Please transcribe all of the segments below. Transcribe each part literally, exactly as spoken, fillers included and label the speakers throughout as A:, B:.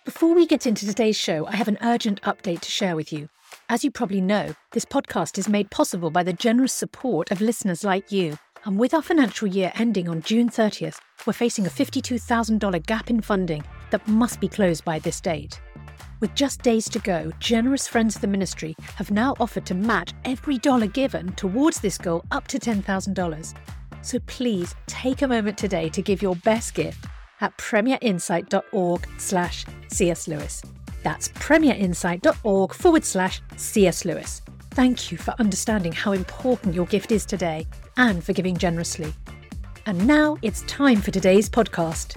A: Before we get into today's show, I have an urgent update to share with you. As you probably know, this podcast is made possible by the generous support of listeners like you. And with our financial year ending on June thirtieth, we're facing a fifty-two thousand dollars gap in funding that must be closed by this date. With just days to go, generous friends of the ministry have now offered to match every dollar given towards this goal up to ten thousand dollars. So please take a moment today to give your best gift at premierinsight.org slash C.S. Lewis. That's premierinsight.org forward slash C.S. Lewis. Thank you for understanding how important your gift is today and for giving generously. And now it's time for today's podcast.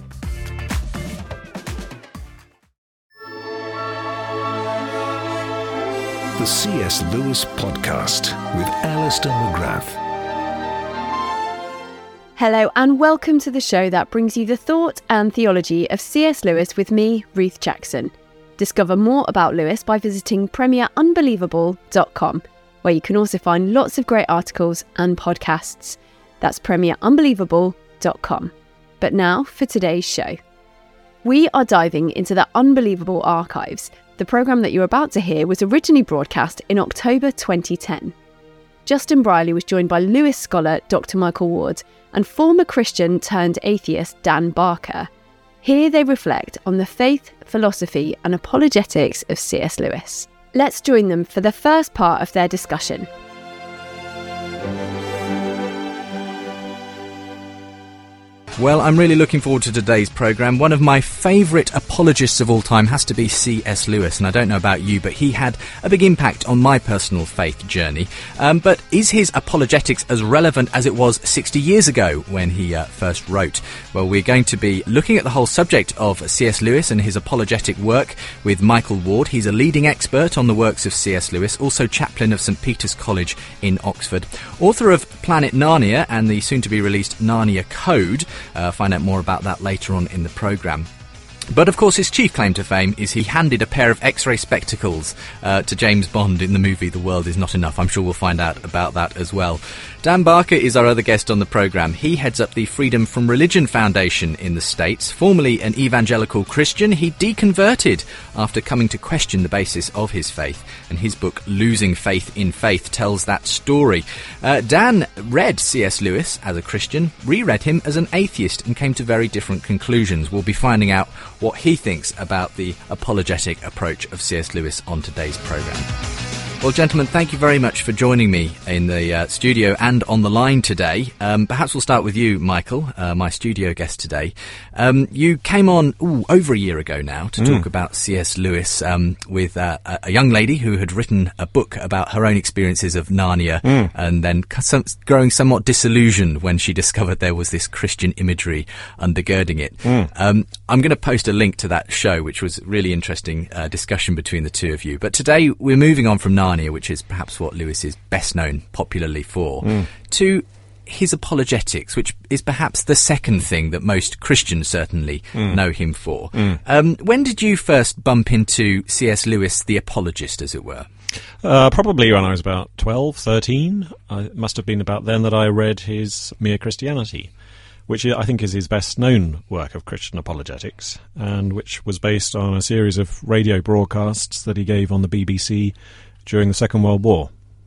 B: The C S. Lewis Podcast with Alistair McGrath.
C: Hello and welcome to the show that brings you the thought and theology of C S. Lewis with me, Ruth Jackson. Discover more about Lewis by visiting premier unbelievable dot com, where you can also find lots of great articles and podcasts. That's premier unbelievable dot com. But now for today's show. We are diving into the Unbelievable Archives. The programme that you're about to hear was originally broadcast in October twenty ten. Justin Brierley was joined by Lewis scholar Doctor Michael Ward and former Christian turned atheist Dan Barker. Here they reflect on the faith, philosophy and apologetics of C S. Lewis. Let's join them for the first part of their discussion.
D: Well, I'm really looking forward to today's programme. One of my favourite apologists of all time has to be C S. Lewis, and I don't know about you, but he had a big impact on my personal faith journey. Um, but is his apologetics as relevant as it was sixty years ago when he uh, first wrote? Well, we're going to be looking at the whole subject of C S. Lewis and his apologetic work with Michael Ward. He's a leading expert on the works of C S. Lewis, also chaplain of St Peter's College in Oxford, author of Planet Narnia and the soon-to-be-released Narnia Code. Uh, find out more about that later on in the programme. But of course his chief claim to fame is he handed a pair of X-ray spectacles uh, to James Bond in the movie The World Is Not Enough. I'm sure we'll find out about that as well. Dan Barker is our other guest on the programme. He heads up the Freedom from Religion Foundation in the States. Formerly an evangelical Christian, he deconverted after coming to question the basis of his faith. And his book, Losing Faith in Faith, tells that story. Uh, Dan read C S. Lewis as a Christian, reread him as an atheist, and came to very different conclusions. We'll be finding out what he thinks about the apologetic approach of C S. Lewis on today's programme. Well, gentlemen, thank you very much for joining me in the uh, studio and on the line today. Um, perhaps we'll start with you, Michael, uh, my studio guest today. Um, you came on ooh, over a year ago now to mm. talk about C S. Lewis um, with uh, a young lady who had written a book about her own experiences of Narnia mm. and then some, growing somewhat disillusioned when she discovered there was this Christian imagery undergirding it. Mm. Um, I'm going to post a link to that show, which was really interesting uh, discussion between the two of you. But today we're moving on from Narnia, which is perhaps what Lewis is best known popularly for, mm. to his apologetics, which is perhaps the second thing that most Christians certainly mm. know him for. Mm. Um, when did you first bump into C S. Lewis, the apologist, as it were?
E: Uh, probably when I was about twelve, thirteen. Uh, it must have been about then that I read his Mere Christianity, which I think is his best-known work of Christian apologetics, and which was based on a series of radio broadcasts that he gave on the B B C during the Second World War.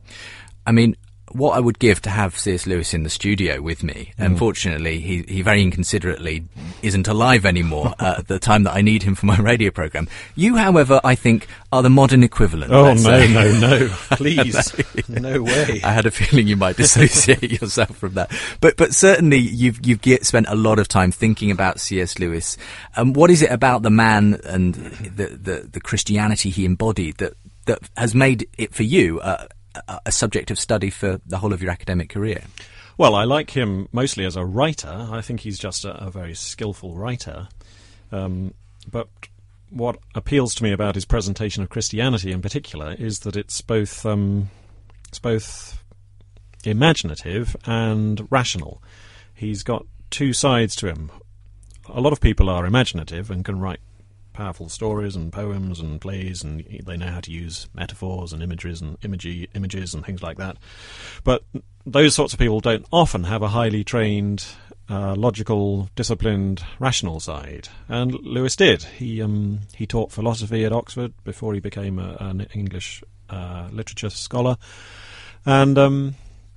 D: I mean, what I would give to have C S. Lewis in the studio with me. Mm. Unfortunately, he, he very inconsiderately isn't alive anymore uh, at the time that I need him for my radio programme. You, however, I think, are the modern equivalent.
E: Oh, no, say. no, no, please. No way.
D: I had a feeling you might dissociate yourself from that. But but certainly you've you've get, spent a lot of time thinking about C S. Lewis. Um, what is it about the man and the, the, the Christianity he embodied that that has made it for you uh, a subject of study for the whole of your academic career?
E: Well, I like him mostly as a writer. I think he's just a, a very skillful writer. Um, but what appeals to me about his presentation of Christianity in particular is that it's both um, it's both imaginative and rational. He's got two sides to him. A lot of people are imaginative and can write powerful stories and poems and plays, and they know how to use metaphors and images and imagery, images and things like that. But those sorts of people don't often have a highly trained uh, logical, disciplined, rational side, and Lewis did. He um, he taught philosophy at Oxford before he became a, an English uh, literature scholar, and um,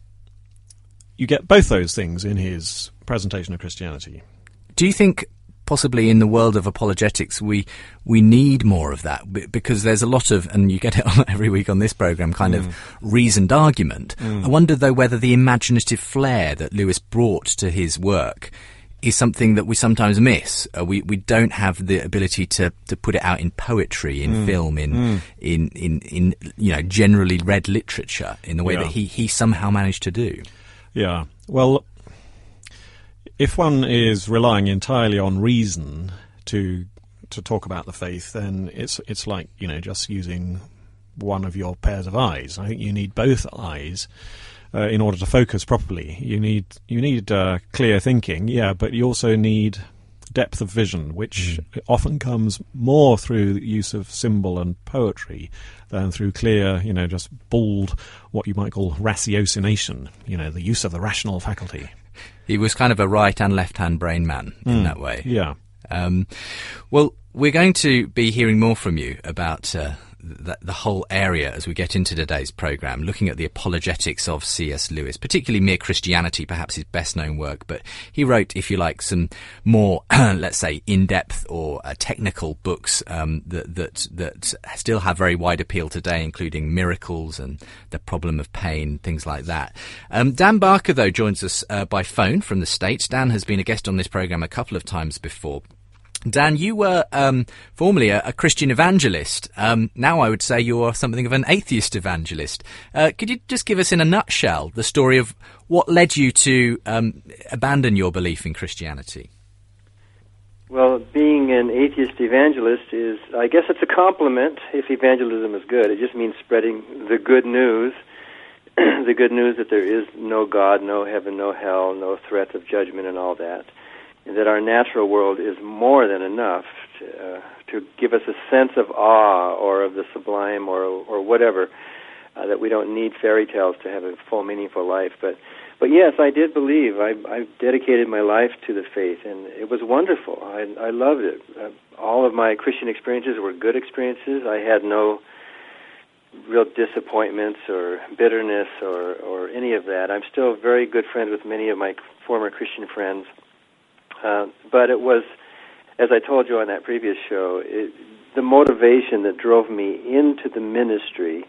E: you get both those things in his presentation of Christianity.
D: Do you think possibly in the world of apologetics we we need more of that? Because there's a lot of, and you get it on every week on this programme, kind mm. of reasoned argument. Mm. I wonder, though, whether the imaginative flair that Lewis brought to his work is something that we sometimes miss. Uh, we we don't have the ability to, to put it out in poetry, in mm. film, in, mm. in in in you know generally read literature in the way yeah. that he he somehow managed to do.
E: Yeah. Well, if one is relying entirely on reason to to talk about the faith, then it's it's like, you know, just using one of your pairs of eyes. I think you need both eyes uh, in order to focus properly. You need you need uh, clear thinking, yeah, but you also need depth of vision, which mm. often comes more through the use of symbol and poetry than through clear, you know, just bald, what you might call ratiocination, you know, the use of the rational faculty.
D: He was kind of a right and left-hand brain man in
E: mm,
D: that way.
E: Yeah.
D: Um, well, we're going to be hearing more from you about uh, the, the whole area as we get into today's programme, looking at the apologetics of C S Lewis, particularly Mere Christianity, perhaps his best-known work. But he wrote, if you like, some more, let's say, in-depth or uh, technical books um, that, that that still have very wide appeal today, including Miracles and The Problem of Pain, things like that. Um, Dan Barker, though, joins us uh, by phone from the States. Dan has been a guest on this programme a couple of times before. Dan, you were um, formerly a, a Christian evangelist. Um, now I would say you're something of an atheist evangelist. Uh, could you just give us in a nutshell the story of what led you to um, abandon your belief in Christianity?
F: Well, being an atheist evangelist is, I guess it's a compliment if evangelism is good. It just means spreading the good news, the good news that there is no God, no heaven, no hell, no threat of judgment and all that. And that our natural world is more than enough to, uh, to give us a sense of awe or of the sublime or or whatever, uh, that we don't need fairy tales to have a full, meaningful life. But but yes, I did believe. I, I dedicated my life to the faith, and it was wonderful. I, I loved it. Uh, all of my Christian experiences were good experiences. I had no real disappointments or bitterness or, or any of that. I'm still very good friends with many of my former Christian friends. Uh, but it was, as I told you on that previous show, it, the motivation that drove me into the ministry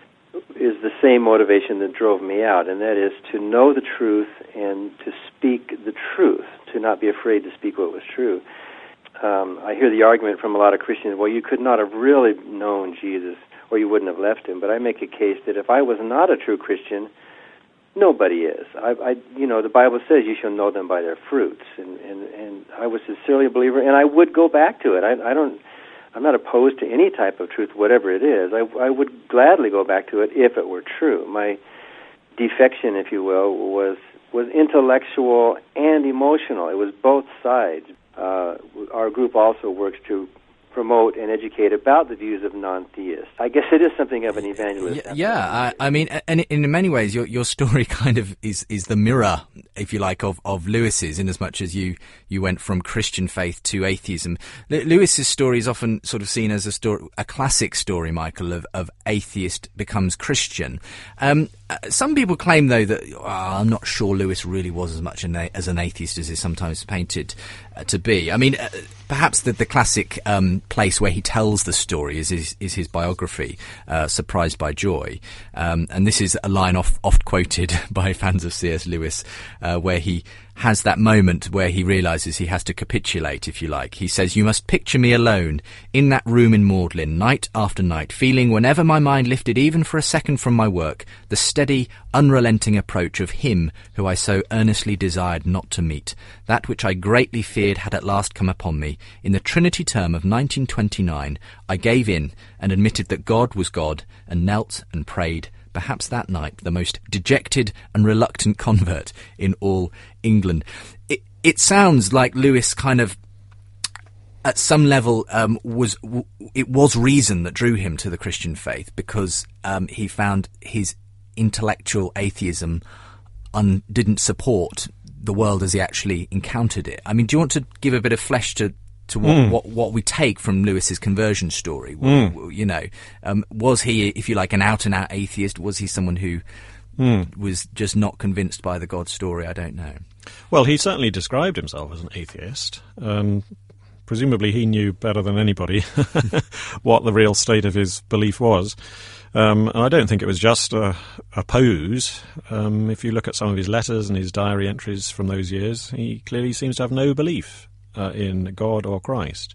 F: is the same motivation that drove me out, and that is to know the truth and to speak the truth, to not be afraid to speak what was true. Um, I hear the argument from a lot of Christians, well, you could not have really known Jesus or you wouldn't have left him, but I make a case that if I was not a true Christian, nobody is. I, I, you know, the Bible says you shall know them by their fruits, and, and, and I was sincerely a believer, and I would go back to it. I, I don't, I'm not opposed to any type of truth, whatever it is. I, I would gladly go back to it if it were true. My defection, if you will, was was intellectual and emotional. It was both sides. Uh, our group also works to promote and educate about the views of non-theists. I guess it is something of an evangelist.
D: Yeah, yeah I, I mean, and in many ways, your your story kind of is, is the mirror, if you like, of, of Lewis's, in as much as you, you went from Christian faith to atheism. L- Lewis's story is often sort of seen as a story, a classic story, Michael, of, of atheist becomes Christian. Um, some people claim, though, that oh, I'm not sure Lewis really was as much an, as an atheist as is sometimes painted uh, to be. I mean, uh, perhaps the, the classic um, place where he tells the story is his, is his biography, uh, Surprised by Joy. Um, and this is a line oft, oft quoted by fans of C S Lewis, uh, where he has that moment where he realises he has to capitulate, if you like. He says, "You must picture me alone in that room in Magdalen, night after night, feeling whenever my mind lifted even for a second from my work, the steady, unrelenting approach of him who I so earnestly desired not to meet. That which I greatly feared had at last come upon me. In the Trinity term of nineteen twenty-nine, I gave in and admitted that God was God, and knelt and prayed, perhaps that night the most dejected and reluctant convert in all England." It, it sounds like Lewis kind of, at some level, um, was w- it was reason that drew him to the Christian faith, because um, he found his intellectual atheism un- didn't support the world as he actually encountered it. I mean, do you want to give a bit of flesh to to what, mm. what what we take from Lewis's conversion story? Mm. You know, um, was he, if you like, an out-and-out atheist? Was he someone who mm. was just not convinced by the God story? I don't know.
E: Well, he certainly described himself as an atheist. Um, presumably he knew better than anybody what the real state of his belief was. Um, and I don't think it was just a, a pose. Um, if you look at some of his letters and his diary entries from those years, he clearly seems to have no belief uh, in God or Christ.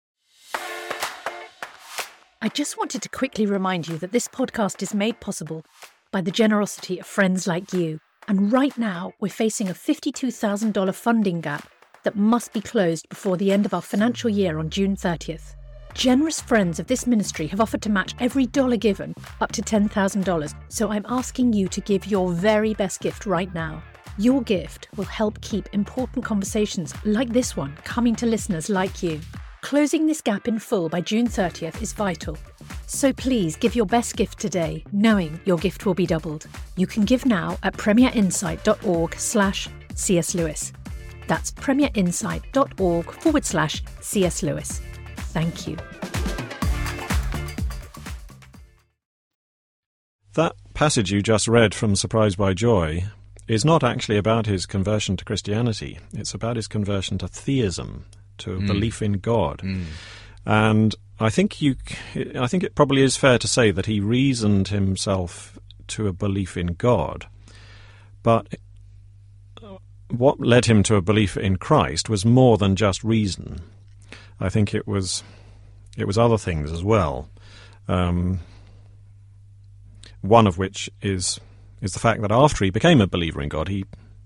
A: I just wanted to quickly remind you that this podcast is made possible by the generosity of friends like you. And right now, we're facing a fifty-two thousand dollars funding gap that must be closed before the end of our financial year on June thirtieth. Generous friends of this ministry have offered to match every dollar given up to ten thousand dollars, so I'm asking you to give your very best gift right now. Your gift will help keep important conversations like this one coming to listeners like you. Closing this gap in full by June thirtieth is vital. So please give your best gift today, knowing your gift will be doubled. You can give now at premierinsight.org slash C.S. Lewis. That's premierinsight.org forward slash C.S. Lewis. Thank you.
E: That passage you just read from Surprised by Joy is not actually about his conversion to Christianity. It's about his conversion to theism, to a mm. belief in God. Mm. And I think you, I think it probably is fair to say that he reasoned himself to a belief in God. But what led him to a belief in Christ was more than just reason. I think it was it was other things as well. Um, one of which is is the fact that after he became a believer in God, he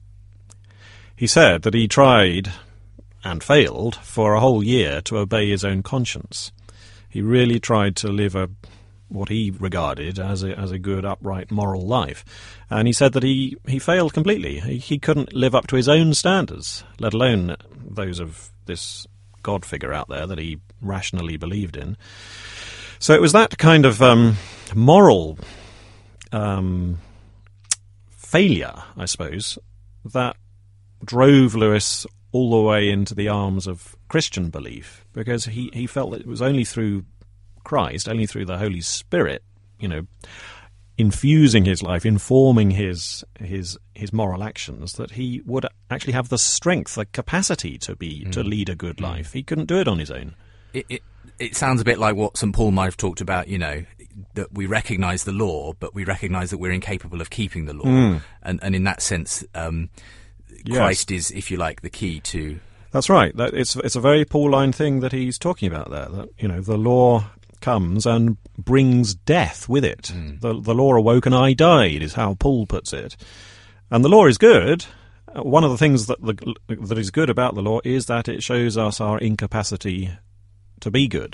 E: he said that he tried and failed for a whole year to obey his own conscience. He really tried to live a what he regarded as a as a good, upright, moral life. And he said that he, he failed completely. He, he couldn't live up to his own standards, let alone those of this God figure out there that he rationally believed in. So it was that kind of um, moral um, failure, I suppose, that drove Lewis all the way into the arms of Christian belief, because he, he felt that it was only through Christ, only through the Holy Spirit, you know, infusing his life, informing his his his moral actions, that he would actually have the strength, the capacity to be mm. to lead a good life. He couldn't do it on his own.
D: It, it it sounds a bit like what Saint Paul might have talked about, you know, that we recognise the law, but we recognise that we're incapable of keeping the law. Mm. And and in that sense, um, yes. Christ is, if you like, the key to...
E: That's right. That, it's it's a very Pauline thing that he's talking about there, that, you know, the law comes and brings death with it. Mm. The, the law awoke and I died, is how Paul puts it. And the law is good. One of the things that the, that is good about the law is that it shows us our incapacity to be good.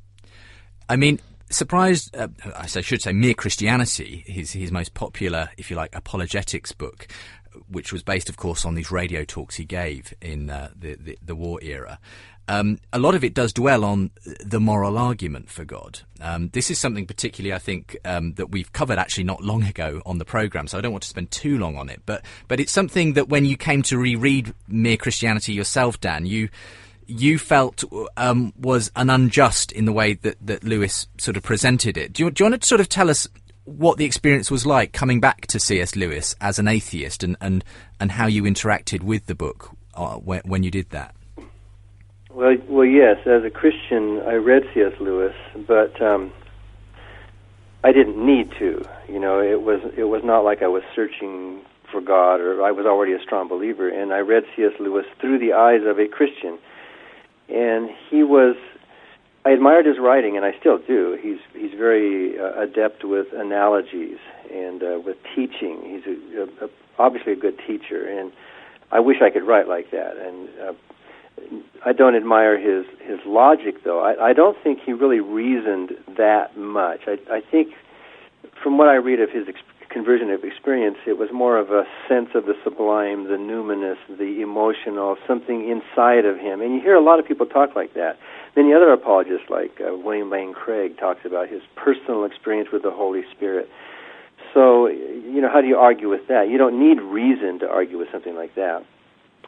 D: I mean, Surprised, uh, I should say, Mere Christianity, his, his most popular, if you like, apologetics book, which was based, of course, on these radio talks he gave in uh, the, the, the war era. Um, a lot of it does dwell on the moral argument for God. Um, this is something particularly, I think, um, that we've covered actually not long ago on the programme, so I don't want to spend too long on it. But but it's something that when you came to reread Mere Christianity yourself, Dan, you you felt um, was an unjust in the way that, that Lewis sort of presented it. Do you, do you want to sort of tell us what the experience was like coming back to C S. Lewis as an atheist, and, and, and how you interacted with the book uh, when, when you did that?
F: Well, well, yes. As a Christian, I read C S. Lewis, but um, I didn't need to. You know, it was it was not like I was searching for God, or I was already a strong believer. And I read C S. Lewis through the eyes of a Christian, and he was. I admired his writing, and I still do. He's he's very uh, adept with analogies and uh, with teaching. He's a, a, a, obviously a good teacher, and I wish I could write like that. And uh, I don't admire his, his logic, though. I, I don't think he really reasoned that much. I, I think, from what I read of his ex- conversion of experience, it was more of a sense of the sublime, the numinous, the emotional, something inside of him. And you hear a lot of people talk like that. Many other apologists, like uh, William Lane Craig, talks about his personal experience with the Holy Spirit. So, you know, how do you argue with that? You don't need reason to argue with something like that.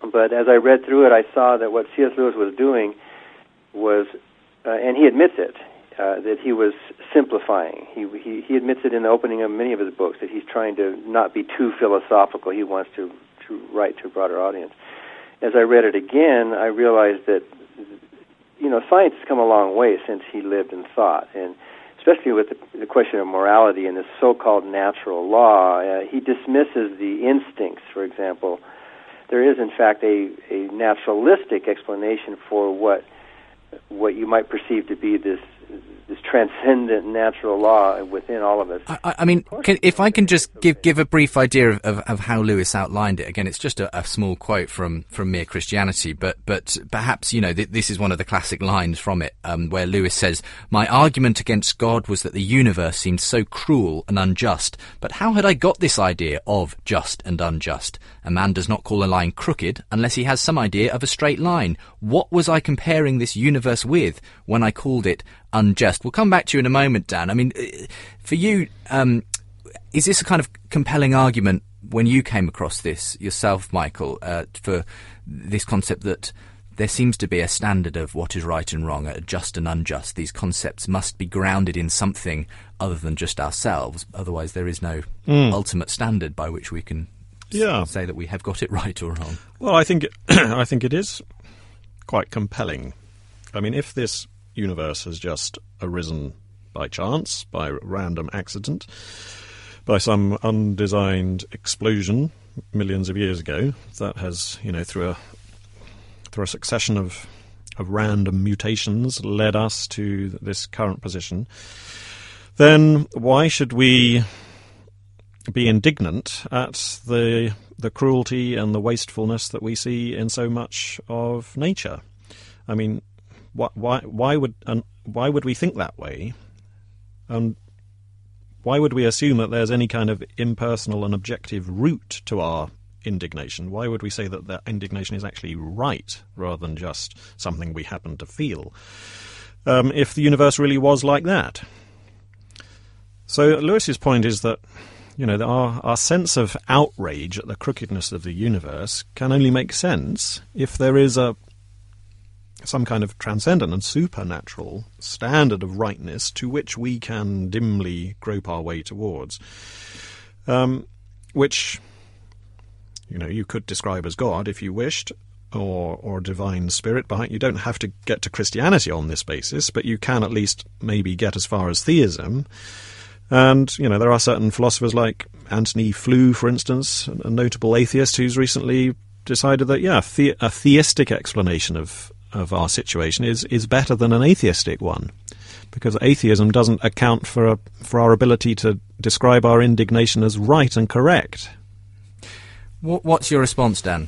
F: But as I read through it, I saw that what C S. Lewis was doing was, uh, and he admits it, uh, that he was simplifying. He, he he admits it in the opening of many of his books, that he's trying to not be too philosophical. He wants to, to write to a broader audience. As I read it again, I realized that, you know, science has come a long way since he lived and thought, and especially with the, the question of morality and this so-called natural law. Uh, he dismisses the instincts, for example. There is, in fact, a, a naturalistic explanation for what what you might perceive to be this this transcendent natural law within all of us.
D: I, I mean, can, if I can just give give a brief idea of, of, of how Lewis outlined it. Again, it's just a, a small quote from, from Mere Christianity, but but perhaps, you know, th- this is one of the classic lines from it, um, where Lewis says, "My argument against God was that the universe seemed so cruel and unjust. But how had I got this idea of just and unjust? A man does not call a line crooked unless he has some idea of a straight line. What was I comparing this universe with when I called it unjust?" We'll come back to you in a moment, Dan. I mean, for you, um, is this a kind of compelling argument when you came across this yourself, Michael, uh, for this concept that there seems to be a standard of what is right and wrong, a just and unjust? These concepts must be grounded in something other than just ourselves. Otherwise, there is no mm. ultimate standard by which we can
E: yeah.
D: s- say that we have got it right or wrong.
E: Well, I think it, I think it is quite compelling. I mean, if this universe has just arisen by chance, by random accident, by some undesigned explosion millions of years ago, that has, you know, through a through a succession of of random mutations led us to this current position, then why should we be indignant at the the cruelty and the wastefulness that we see in so much of nature? I mean, why why, why would and why would we think that way? And why would we assume that there's any kind of impersonal and objective root to our indignation? Why would we say that that indignation is actually right rather than just something we happen to feel, um, if the universe really was like that? So Lewis's point is that, you know, our, our sense of outrage at the crookedness of the universe can only make sense if there is a some kind of transcendent and supernatural standard of rightness to which we can dimly grope our way towards, um, which, you know, you could describe as God if you wished, or or divine spirit behind. You don't have to get to Christianity on this basis, but you can at least maybe get as far as theism. And, you know, there are certain philosophers like Antony Flew, for instance, a notable atheist who's recently decided that, yeah, the- a theistic explanation of of our situation is, is better than an atheistic one, because atheism doesn't account for a, for our ability to describe our indignation as right and correct.
D: What, what's your response, Dan?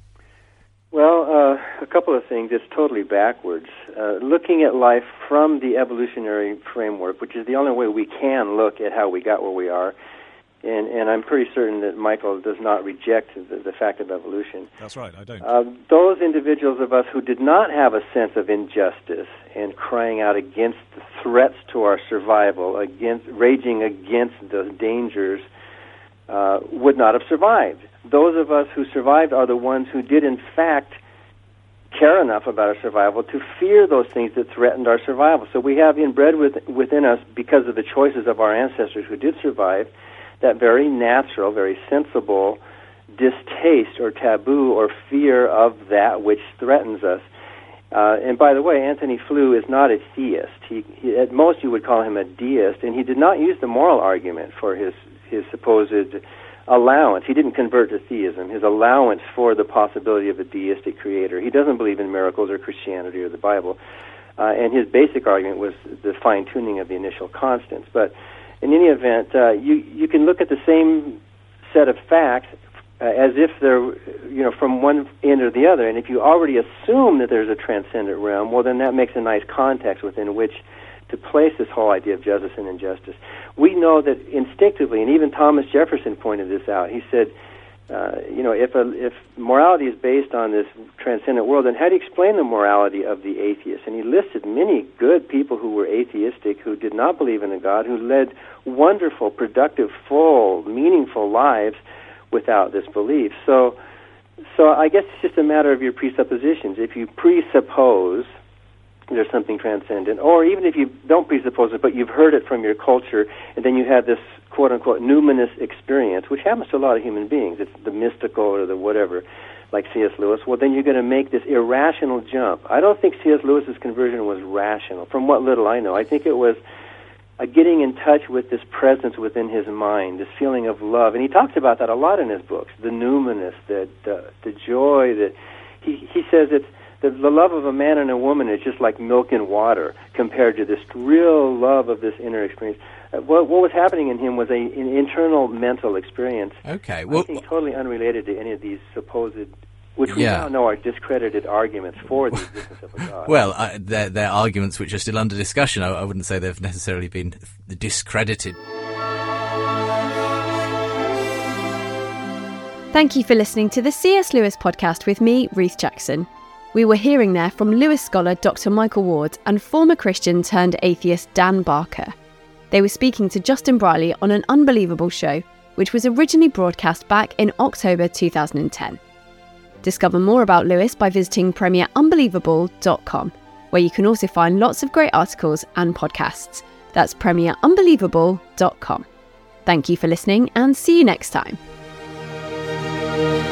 F: Well, uh, a couple of things. It's totally backwards. Uh, looking at life from the evolutionary framework, which is the only way we can look at how we got where we are, and, and I'm pretty certain that Michael does not reject the, the fact of evolution.
E: That's right, I don't.
F: Uh, those individuals of us who did not have a sense of injustice and crying out against the threats to our survival, against raging against the dangers, uh, would not have survived. Those of us who survived are the ones who did, in fact, care enough about our survival to fear those things that threatened our survival. So we have inbred with, within us, because of the choices of our ancestors who did survive, that very natural, very sensible distaste or taboo or fear of that which threatens us. Uh, and by the way, Antony Flew is not a theist. He, he, at most you would call him a deist, and he did not use the moral argument for his, his supposed allowance. He didn't convert to theism. His allowance for the possibility of a deistic creator. He doesn't believe in miracles or Christianity or the Bible. Uh, and his basic argument was the fine-tuning of the initial constants. But in any event, uh, you, you can look at the same set of facts uh, as if they're, you know, from one end or the other. And if you already assume that there's a transcendent realm, well, then that makes a nice context within which to place this whole idea of justice and injustice. We know that instinctively, and even Thomas Jefferson pointed this out. He said, uh, you know, if a, if morality is based on this transcendent world, then how do you explain the morality of the atheist? And he listed many good people who were atheistic, who did not believe in a God, who led wonderful, productive, full, meaningful lives without this belief. So so I guess it's just a matter of your presuppositions. If you presuppose there's something transcendent, or even if you don't presuppose it, but you've heard it from your culture, and then you have this quote-unquote numinous experience, which happens to a lot of human beings. It's the mystical or the whatever, like C S Lewis. Well, then you're going to make this irrational jump. I don't think C S Lewis's conversion was rational, from what little I know. I think it was a getting in touch with this presence within his mind, this feeling of love. And he talks about that a lot in his books, the numinous, the, the, the joy that he, he says it's The, the love of a man and a woman is just like milk and water compared to this real love of this inner experience. Uh, what, what was happening in him was a, an internal mental experience.
D: Okay, well,
F: I think totally unrelated to any of these supposed, which we
D: yeah.
F: now know are discredited arguments for the existence of a God.
D: Well, uh, they're, they're arguments which are still under discussion. I, I wouldn't say they've necessarily been discredited.
C: Thank you for listening to the C S Lewis podcast with me, Ruth Jackson. We were hearing there from Lewis scholar Doctor Michael Ward and former Christian turned atheist Dan Barker. They were speaking to Justin Brierley on An Unbelievable Show, which was originally broadcast back in October two thousand ten. Discover more about Lewis by visiting premier unbelievable dot com, where you can also find lots of great articles and podcasts. That's premier unbelievable dot com. Thank you for listening and see you next time.